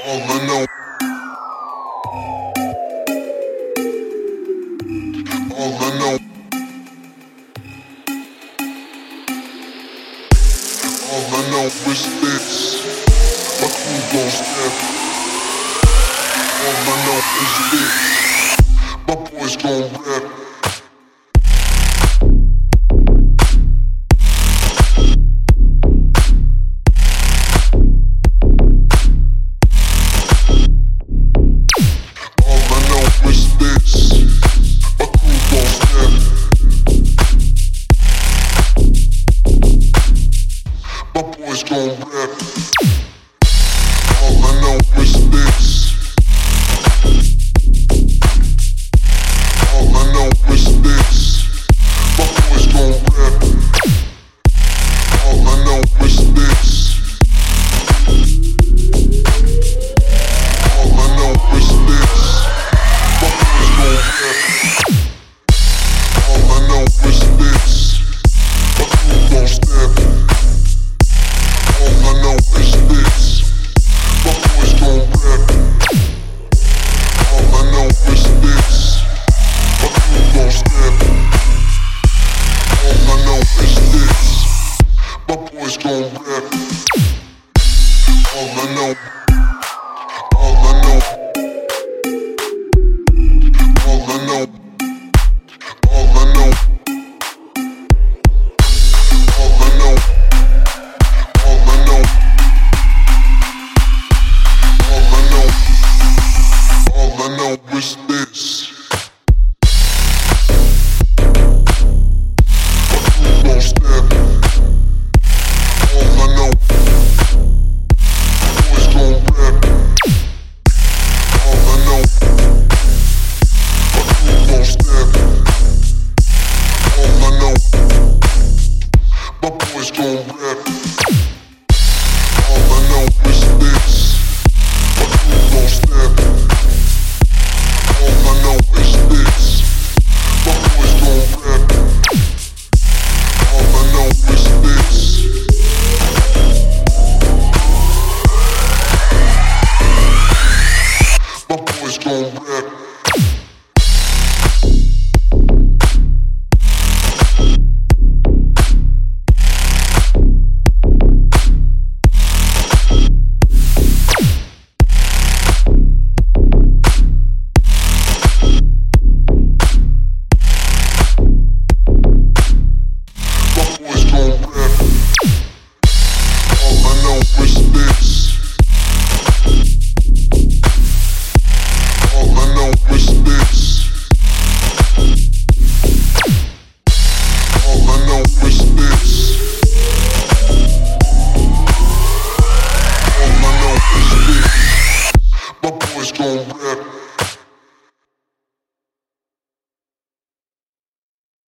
All I know, all I know, all I know is this. My crew gon' step. All I know is this. My boys gon' rap. Boys gon' rap. All I know is this. All I know is this. My boys gon' rap. All I know is this. All I know is this. My boys gon' rap. All I know is this. My crew gon' step. All I know is this. My boys gon' rap. All I know is this. My crew gon' step. All I know is this. My boys gon' rap. All I know. All I know. All I know. All I know. All I know. All I know, all I know is this. My crew gon' step. All I know, boys gon' rap. All I know, my crew gon' step. All I know, my boys gon' rap. All I know is this. My crew gon' step. All I know is this. My boys gon' rap. All I know is this. My boys gon' rap. My boys gon' rap.